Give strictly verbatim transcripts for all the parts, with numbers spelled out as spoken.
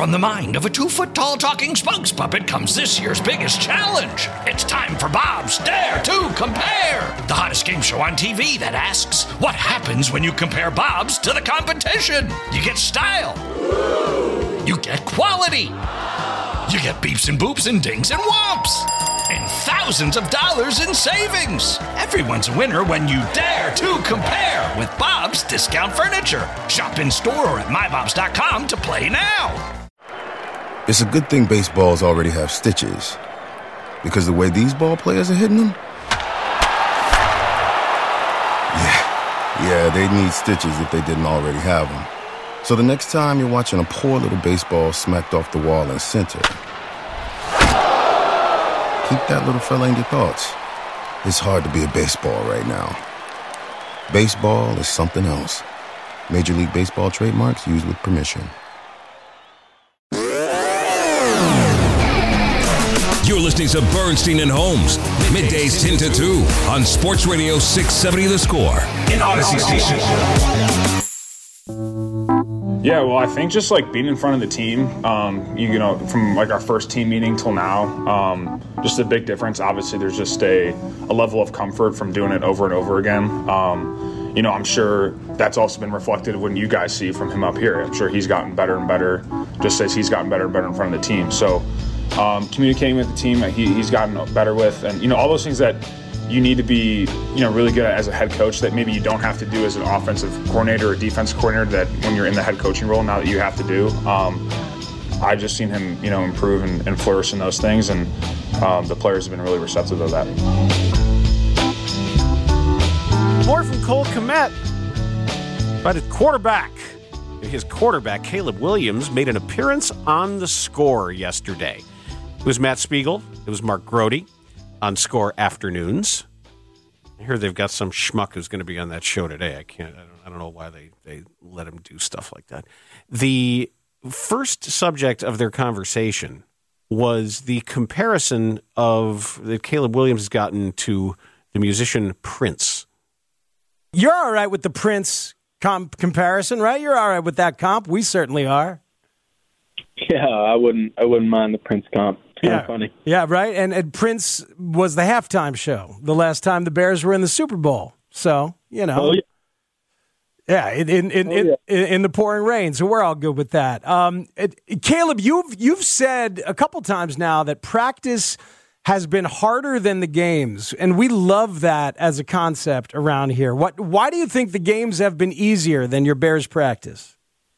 From the mind of a two-foot-tall talking spokes puppet comes this year's biggest challenge. It's time for Bob's Dare to Compare, the hottest game show on T V that asks, what happens when you compare Bobs to the competition? You get style. You get quality. You get beeps and boops and dings and whomps. And thousands of dollars in savings. Everyone's a winner when you dare to compare with Bob's Discount Furniture. Shop in store or at my bobs dot com to play now. It's a good thing baseballs already have stitches, because the way these ball players are hitting them, yeah, yeah, they need stitches if they didn't already have them. So the next time you're watching a poor little baseball smacked off the wall in center, keep that little fella in your thoughts. It's hard to be a baseball right now. Baseball is something else. Major League Baseball trademarks used with permission. You're listening to Bernstein and Holmes, middays ten to two on Sports Radio six seventy The Score in Odyssey Station. Yeah, well, I think just like being in front of the team, um, you, you know, from like our first team meeting till now, um, just a big difference. Obviously, there's just a, a level of comfort from doing it over and over again. Um, you know, I'm sure that's also been reflected when you guys see from him up here. I'm sure he's gotten better and better, just as he's gotten better and better in front of the team. So um, communicating with the team, he, he's gotten better with, and, you know, all those things that you need to be, you know, really good at as a head coach that maybe you don't have to do as an offensive coordinator or defensive coordinator that when you're in the head coaching role now that you have to do. Um, I've just seen him, you know, improve and, and flourish in those things, and um, the players have been really receptive of that. More from Cole Kmet, but his quarterback. His quarterback, Caleb Williams, made an appearance on The Score yesterday. It was Matt Spiegel. It was Mark Grody on Score Afternoons. I hear they've got some schmuck who's going to be on that show today. I can't. I don't, I don't know why they, they let him do stuff like that. The first subject of their conversation was the comparison of that Caleb Williams has gotten to the musician Prince. You're all right with the Prince comp comparison, right? You're all right with that comp. We certainly are. Yeah, I wouldn't. I wouldn't mind the Prince comp. Yeah, funny. Yeah, right. And, and Prince was the halftime show the last time the Bears were in the Super Bowl. So you know, oh, yeah, yeah, in in in, oh, yeah. in in the pouring rain. So we're all good with that. Um, it, Caleb, you've you've said a couple times now that practice has been harder than the games, and we love that as a concept around here. What? Why do you think the games have been easier than your Bears practice?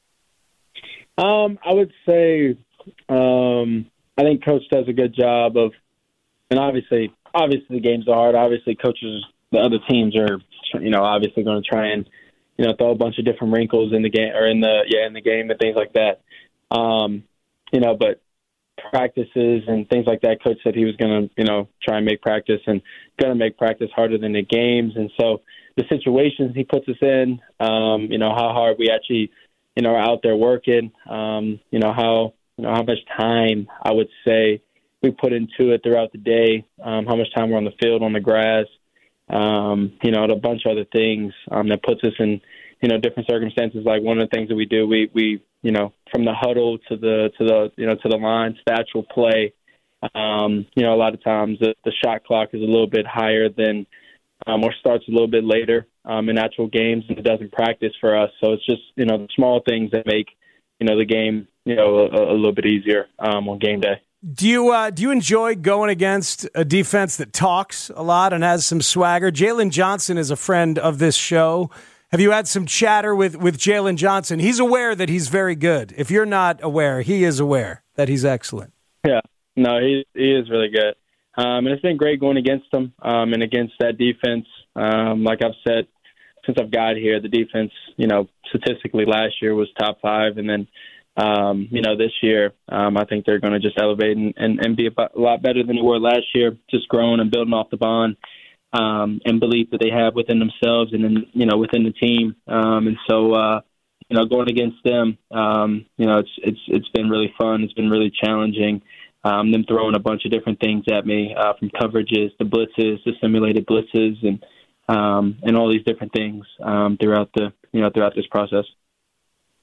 Um, I would say. Um, I think Coach does a good job of, and obviously, obviously the games are hard. Obviously, coaches, the other teams are, you know, obviously going to try and, you know, throw a bunch of different wrinkles in the game or in the yeah in the game and things like that. Um, you know, but practices and things like that, Coach said he was going to, you know, try and make practice and going to make practice harder than the games. And so the situations he puts us in, um, you know, how hard we actually, you know, are out there working, um, you know, how. You know, how much time, I would say, we put into it throughout the day, um, how much time we're on the field, on the grass, um, you know, and a bunch of other things um, that puts us in, you know, different circumstances. Like one of the things that we do, we, we you know, from the huddle to the, to the you know, to the lines, the actual play, um, you know, a lot of times the, the shot clock is a little bit higher than um, or starts a little bit later um, in actual games, and it doesn't practice for us. So it's just, you know, the small things that make, you know, the game, you know, a, a little bit easier um, on game day. Do you uh, do you enjoy going against a defense that talks a lot and has some swagger? Jalen Johnson is a friend of this show. Have you had some chatter with, with Jalen Johnson? He's aware that he's very good. If you're not aware, he is aware that he's excellent. Yeah, no, he he is really good. Um, and it's been great going against him um, and against that defense. Um, like I've said, since I've got here, the defense, you know, statistically last year was top five. And then, um, you know, this year, um, I think they're going to just elevate and, and, and be a lot better than they were last year, just growing and building off the bond um, and belief that they have within themselves and, then, you know, within the team. Um, and so, uh, you know, going against them, um, you know, it's it's it's been really fun. It's been really challenging. Um, them throwing a bunch of different things at me, uh, from coverages to blitzes to simulated blitzes and um, and all these different things um, throughout the you know throughout this process.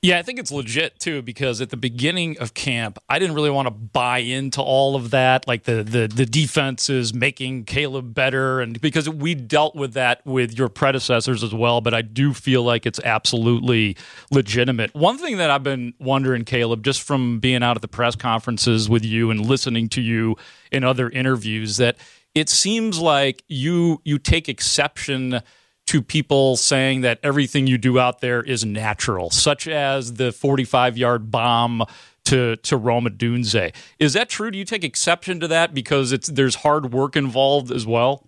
Yeah, I think it's legit, too, because at the beginning of camp, I didn't really want to buy into all of that, like the the, the defense is making Caleb better, and because we dealt with that with your predecessors as well, but I do feel like it's absolutely legitimate. One thing that I've been wondering, Caleb, just from being out at the press conferences with you and listening to you in other interviews, that it seems like you you take exception to people saying that everything you do out there is natural, such as the forty-five-yard bomb to to Rome Odunze. Is that true? Do you take exception to that because it's there's hard work involved as well?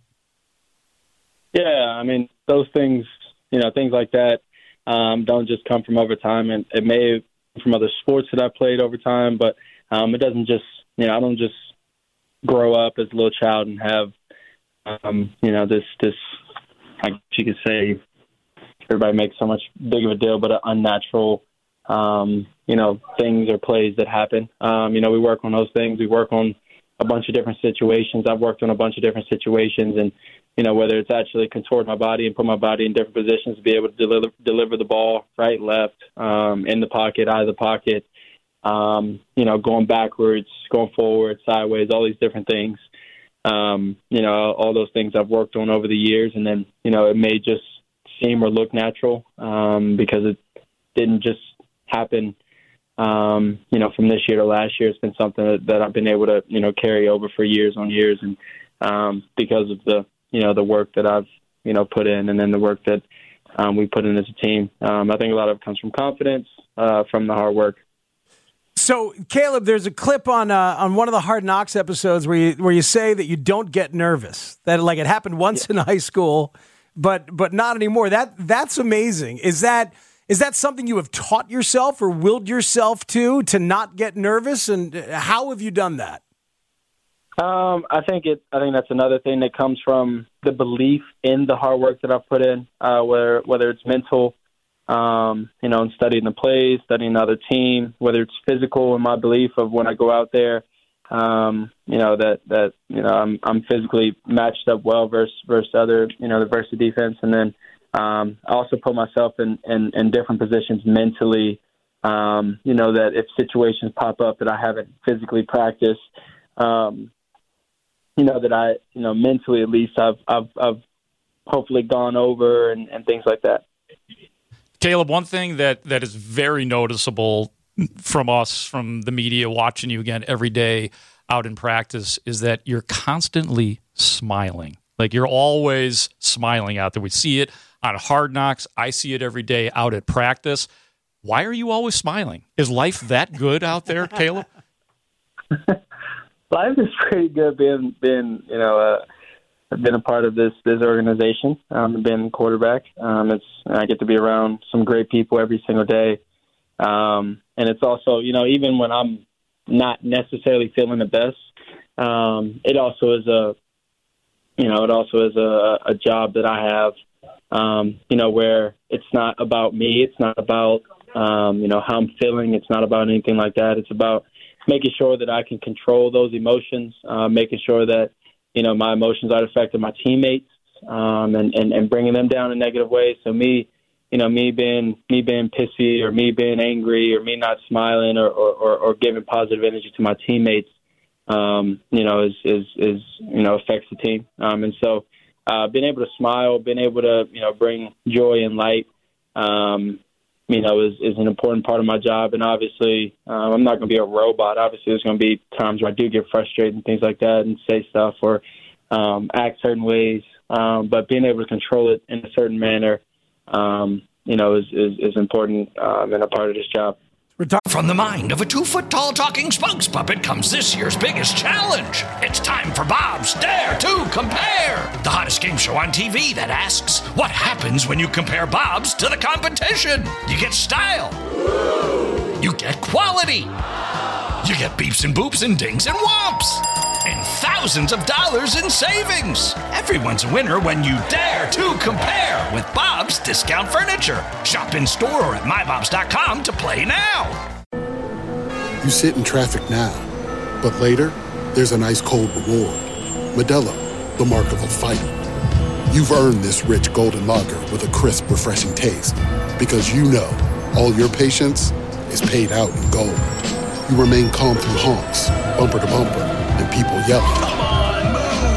Yeah, I mean, those things, you know, things like that um, don't just come from overtime, and it may come from other sports that I've played over time, but um, it doesn't just, you know, I don't just grow up as a little child and have, um, you know, this this. I guess you could say everybody makes so much big of a deal, but unnatural, um, you know, things or plays that happen. Um, you know, we work on those things. We work on a bunch of different situations. I've worked on a bunch of different situations, and, you know, whether it's actually contort my body and put my body in different positions to be able to deliver, deliver the ball right, left, um, in the pocket, out of the pocket, um, you know, going backwards, going forward, sideways, all these different things. Um, you know, all those things I've worked on over the years, and then, you know, it may just seem or look natural um, because it didn't just happen, um, you know, from this year to last year. It's been something that, that I've been able to, you know, carry over for years on years, and um, because of the, you know, the work that I've, you know, put in, and then the work that um, we put in as a team. Um, I think a lot of it comes from confidence, uh, from the hard work. So, Caleb, there's a clip on uh, on one of the Hard Knocks episodes where you where you say that you don't get nervous. That like it happened once yeah. in high school, but but not anymore. That that's amazing. Is that is that something you have taught yourself or willed yourself to to not get nervous? And how have you done that? Um, I think it. I think that's another thing that comes from the belief in the hard work that I've put in, uh, where whether it's mental. Um, you know, and studying the plays, studying another team, whether it's physical, and my belief of when I go out there, um, you know, that, that, you know, I'm, I'm physically matched up well versus, versus other, you know, the versus the defense. And then, um, I also put myself in, in, in different positions mentally, um, you know, that if situations pop up that I haven't physically practiced, um, you know, that I, you know, mentally at least I've, I've, I've hopefully gone over and, and things like that. Caleb, one thing that, that is very noticeable from us, from the media, watching you again every day out in practice, is that you're constantly smiling. Like, you're always smiling out there. We see it on Hard Knocks. I see it every day out at practice. Why are you always smiling? Is life that good out there, Caleb? Life is pretty good being, being you know, uh, I've been a part of this this organization. Um, I've been quarterback. Um, it's I get to be around some great people every single day, um, and it's also, you know, even when I'm not necessarily feeling the best, um, it also is a, you know, it also is a, a job that I have, um, you know, where it's not about me. It's not about um, you know, how I'm feeling. It's not about anything like that. It's about making sure that I can control those emotions, uh, making sure that, you know, my emotions aren't affecting my teammates, um, and, and, and bringing them down in negative ways. So me, you know, me being me being pissy or me being angry or me not smiling or, or, or, or giving positive energy to my teammates, um, you know, is, is, is, you know, affects the team. Um, and so uh, being able to smile, being able to, you know, bring joy and light, um, you know, is, is an important part of my job. And obviously, uh, I'm not going to be a robot. Obviously, there's going to be times where I do get frustrated and things like that and say stuff or um, act certain ways. Um, but being able to control it in a certain manner, um, you know, is, is, is important um, and a part of this job. From the mind of a two-foot-tall talking spokes puppet comes this year's biggest challenge. It's time for Bob's Dare to Compare, the hottest game show on T V that asks, what happens when you compare Bob's to the competition? You get style. You get quality. You get beeps and boops and dings and whomps. And thousands of dollars in savings. Everyone's a winner when you dare to compare with Bob's Discount Furniture. Shop in store or at my bobs dot com to play now. You sit in traffic now, but later, there's an ice-cold reward. Modelo, the mark of a fighter. You've earned this rich golden lager with a crisp, refreshing taste. Because you know, All your patience is paid out in gold. You remain calm through honks, bumper to bumper, and people yelling. Come on,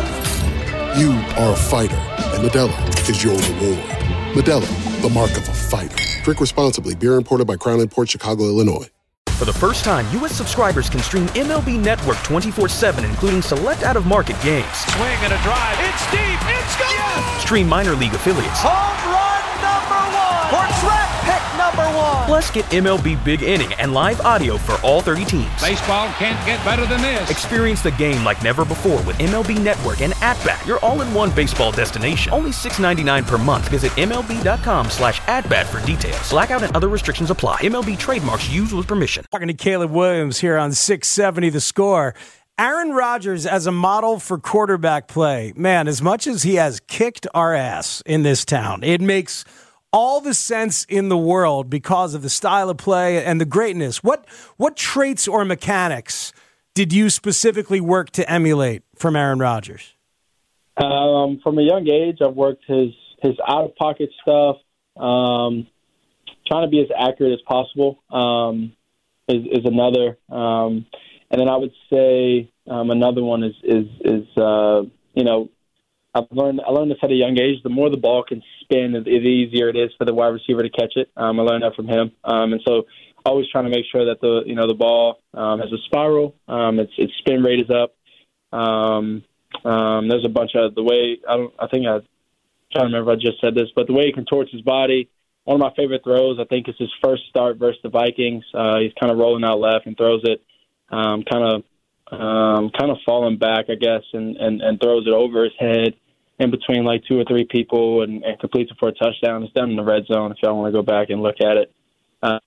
move! You are a fighter, and Modelo is your reward. Modelo, the mark of a fighter. Drink responsibly. Beer imported by Crown Imports, Chicago, Illinois. For the first time, U S subscribers can stream M L B Network twenty-four seven, including select out-of-market games. Swing and a drive. It's deep. It's gone. Yes! Stream minor league affiliates. Home run number one. Or draft pick number one. Plus, get M L B Big Inning and live audio for all thirty teams. Baseball can't get better than this. Experience the game like never before with M L B Network and At-Bat, your all-in-one baseball destination. Only six dollars and ninety-nine cents per month. Visit MLB.com slash at-bat for details. Blackout and other restrictions apply. M L B trademarks used with permission. Talking to Caleb Williams here on six seventy The Score. Aaron Rodgers as a model for quarterback play. Man, as much as he has kicked our ass in this town, it makes all the sense in the world because of the style of play and the greatness. What what traits or mechanics did you specifically work to emulate from Aaron Rodgers? Um, from a young age, I've worked his, his out-of-pocket stuff, um, trying to be as accurate as possible um, is, is another. Um, and then I would say um, another one is, is, is uh, you know, I've learned I learned this at a young age. The more the ball can spin, the easier it is for the wide receiver to catch it. Um, I learned that from him, um, and so always trying to make sure that the you know the ball um, has a spiral. Um, its its spin rate is up. Um, um, there's a bunch of the way I don't. I think I I'm trying to remember if I just said this, but the way he contorts his body. One of my favorite throws, I think, is his first start versus the Vikings. Uh, he's kind of rolling out left and throws it, um, kind of. Um, kind of falling back, I guess, and, and, and throws it over his head in between like two or three people and, and completes it for a touchdown. It's done in the red zone if y'all want to go back and look at it. Uh,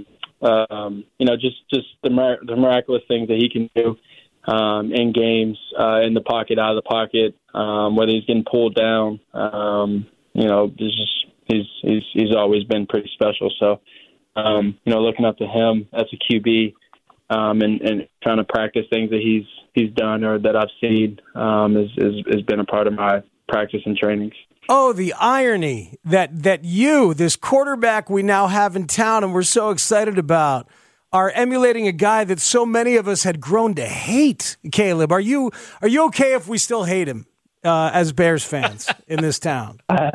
um, you know, just, just the, mir- the miraculous things that he can do um, in games, uh, in the pocket, out of the pocket, um, whether he's getting pulled down. Um, you know, there's just he's he's he's always been pretty special. So, um, you know, looking up to him as a Q B. Um, and, and trying to practice things that he's he's done or that I've seen um, is, is has been a part of my practice and trainings. Oh, the irony that that you, this quarterback we now have in town and we're so excited about, are emulating a guy that so many of us had grown to hate. Caleb, are you are you okay if we still hate him uh, as Bears fans in this town? I,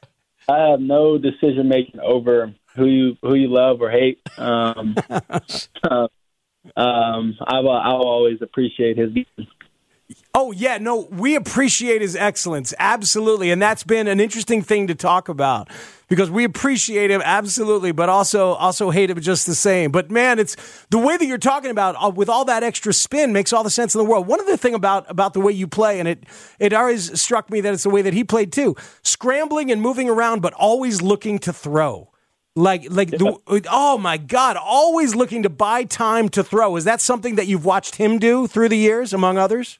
I have no decision making over who you who you love or hate. Um, uh, Um, I've, I'll always appreciate his. Oh, yeah, no, we appreciate his excellence. Absolutely. And that's been an interesting thing to talk about because we appreciate him. Absolutely. But also, also hate him just the same. But man, it's the way that you're talking about uh, with all that extra spin makes all the sense in the world. One other thing about, about the way you play, and it, it always struck me that it's the way that he played too, scrambling and moving around, but always looking to throw. Like, like, yeah. the, oh my God, always looking to buy time to throw. Is that something that you've watched him do through the years, among others?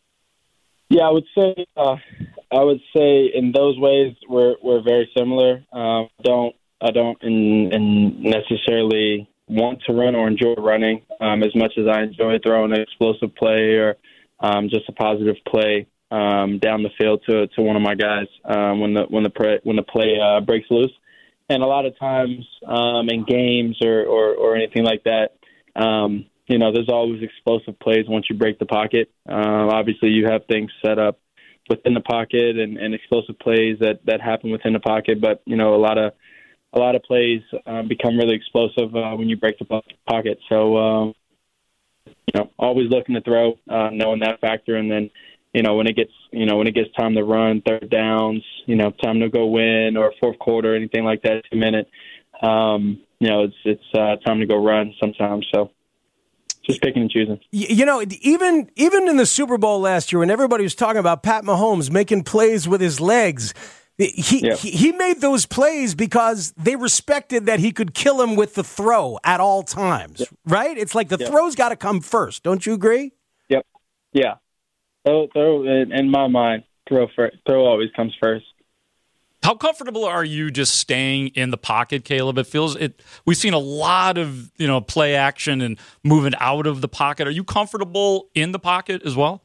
Yeah, I would say, uh, I would say in those ways we're we're very similar. Uh, don't I don't in, in necessarily want to run or enjoy running um, as much as I enjoy throwing an explosive play or um, just a positive play um, down the field to to one of my guys um, when the when the pre, when the play uh, breaks loose. And a lot of times um, in games or, or, or anything like that, um, you know, there's always explosive plays once you break the pocket. Uh, obviously, you have things set up within the pocket and, and explosive plays that, that happen within the pocket. But, you know, a lot of a lot of plays uh, become really explosive uh, when you break the pocket. So, um, you know, always looking to throw, uh, knowing that factor. And then, you know, when it gets, you know, when it gets time to run, third downs, you know, time to go win or fourth quarter, anything like that, two minute, um, you know, it's it's uh, time to go run sometimes. So just picking and choosing. You know, even even in the Super Bowl last year, when everybody was talking about Pat Mahomes making plays with his legs, he yeah. he, he made those plays because they respected that he could kill him with the throw at all times, yeah. right? It's like the yeah. throw's got to come first. Don't you agree? Yep. Yeah. Throw, throw in my mind, throw first, throw always comes first. How comfortable are you just staying in the pocket, Caleb? It feels it. We've seen a lot of you know play action and moving out of the pocket. Are you comfortable in the pocket as well?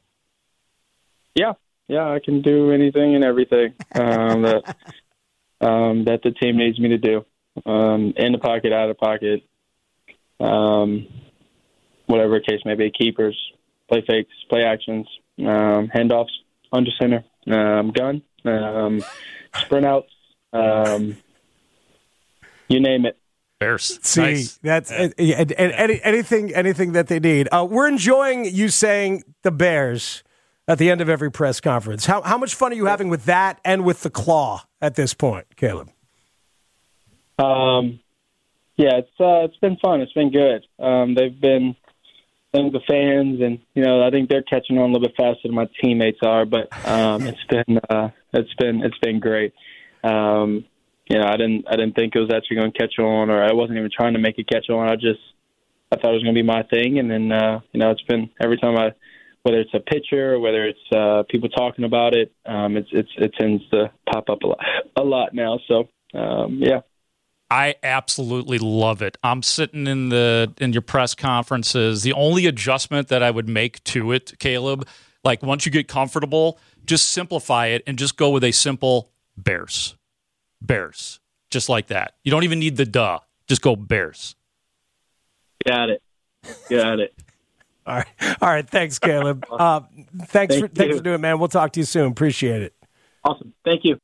Yeah, yeah, I can do anything and everything um, that um, that the team needs me to do. um, in the pocket, out of the pocket, um, whatever the case may be, keepers, play fakes, play actions, um, handoffs, under center, um, gun, um, sprint outs, um, you name it. Bears. See, nice. that's yeah. and, and, and any, anything anything that they need. Uh, we're enjoying you saying the Bears at the end of every press conference. How how much fun are you having with that and with the claw at this point, Caleb? Um, yeah, it's uh, it's been fun. It's been good. Um, they've been, I think the fans, and you know, I think they're catching on a little bit faster than my teammates are. But um, it's been uh, it's been it's been great. Um, You know, I didn't. I didn't think it was actually going to catch on, or I wasn't even trying to make it catch on. I just, I thought it was going to be my thing, and then, uh, you know, it's been every time I, whether it's a picture or whether it's uh, people talking about it, um, it's it's it tends to pop up a lot, a lot now. So, um, yeah. I absolutely love it. I'm sitting in the in your press conferences. The only adjustment that I would make to it, Caleb, like once you get comfortable, just simplify it and just go with a simple Bears. Bears, just like that. You don't even need the duh. Just go Bears. Got it. Got it. All right. All right. Thanks, Caleb. Uh, thanks, Thank for, thanks you. for doing it, man. We'll talk to you soon. Appreciate it. Awesome. Thank you.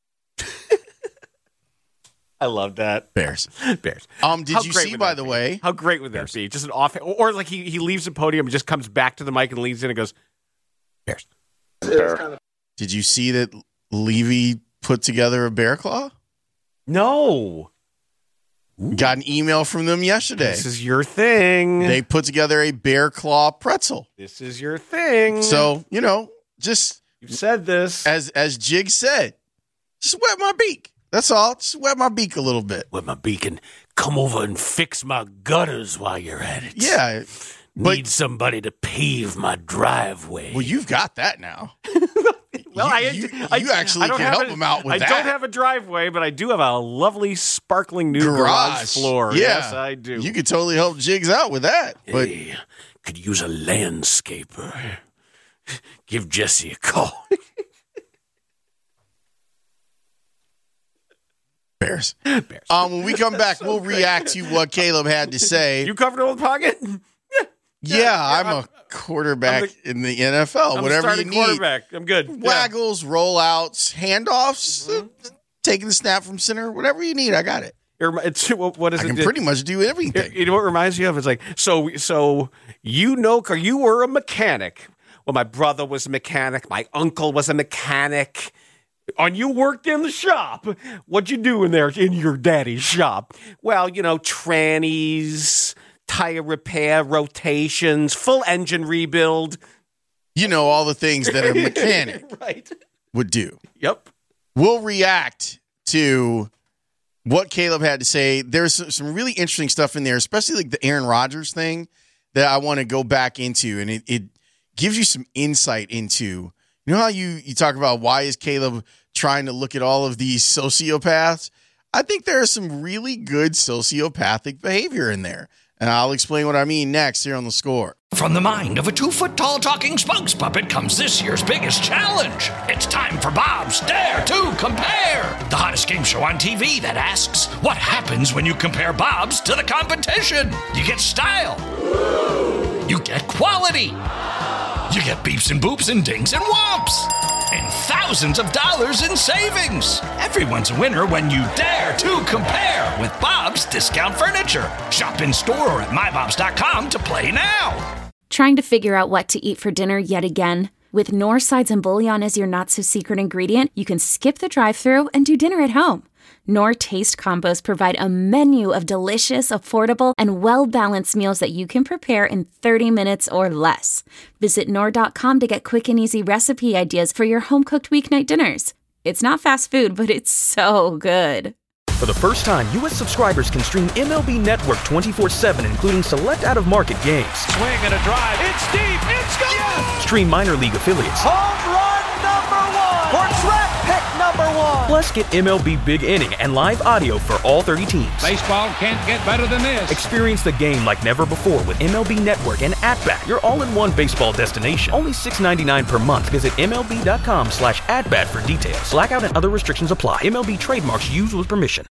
I love that. Bears. Bears. Um, did How you great see, would by that the be? way? How great would that Bears. be? Just an off, or, or like he, he leaves the podium and just comes back to the mic and leans in and goes, Bears. Bear. Did you see that Levy put together a bear claw? No. Ooh. Got an email from them yesterday. This is your thing. They put together a bear claw pretzel. This is your thing. So, you know, just You've said this. as as Jig said, just wet my beak. That's all. Just wet my beak a little bit. With my beacon, come over and fix my gutters while you're at it. Yeah. But, Need somebody to pave my driveway. well, you've got that now. Well, you, I, you, I, you actually I don't can have help a- him out with I that. don't have a driveway, but I do have a lovely, sparkling new garage, garage floor. Yeah. Yes, I do. You could totally help Jigs out with that. But Hey, could use a landscaper. Give Jesse a call. Bears. Bears. Um, when we come back, we'll react to what Caleb had to say. You comfortable with the pocket? yeah, yeah, I'm, I'm- a quarterback I'm the- in the N F L. I'm Whatever you starting need. quarterback. I'm good. Yeah. Waggles, rollouts, handoffs, uh, taking the snap from center, whatever you need, I got it. It remi- It's, what what is I it? can pretty much do everything. You know what it reminds me of? It's like, so, so you know, you were a mechanic. Well, my brother was a mechanic. My uncle was a mechanic. And you worked in the shop. What'd you do in there in your daddy's shop? Well, you know, trannies, tire repair, rotations, full engine rebuild. You know, all the things that a mechanic Right. would do. Yep. We'll react to what Caleb had to say. There's some- some really interesting stuff in there, especially like the Aaron Rodgers thing that I want to go back into. And it, it gives you some insight into, you know how you, you talk about why is Caleb trying to look at all of these sociopaths? I think there is some really good sociopathic behavior in there. And I'll explain what I mean next here on The Score. From the mind of a two-foot-tall talking spokes puppet comes this year's biggest challenge. It's time for Bob's Dare to Compare, the hottest game show on T V that asks, what happens when you compare Bob's to the competition? You get style. You get quality. You get beeps and boops and dings and whomps. And thousands of dollars in savings. Everyone's a winner when you dare to compare with Bob's Discount Furniture. Shop in store or at my bobs dot com to play now. Trying to figure out what to eat for dinner yet again? With Knorr sides and bouillon as your not-so-secret ingredient, you can skip the drive-thru and do dinner at home. Knorr Taste Combos provide a menu of delicious, affordable, and well-balanced meals that you can prepare in thirty minutes or less. Visit Knorr dot com to get quick and easy recipe ideas for your home-cooked weeknight dinners. It's not fast food, but it's so good. For the first time, U S subscribers can stream M L B Network twenty-four seven, including select out-of-market games. Swing and a drive. It's deep. It's gone. Yes! Stream minor league affiliates. Home run number one. Or draft pick number one. Plus, get M L B Big Inning and live audio for all thirty teams. Baseball can't get better than this. Experience the game like never before with M L B Network and At-Bat, your all-in-one baseball destination. Only six ninety-nine per month. Visit M L B dot com slash at bat for details. Blackout and other restrictions apply. M L B trademarks used with permission.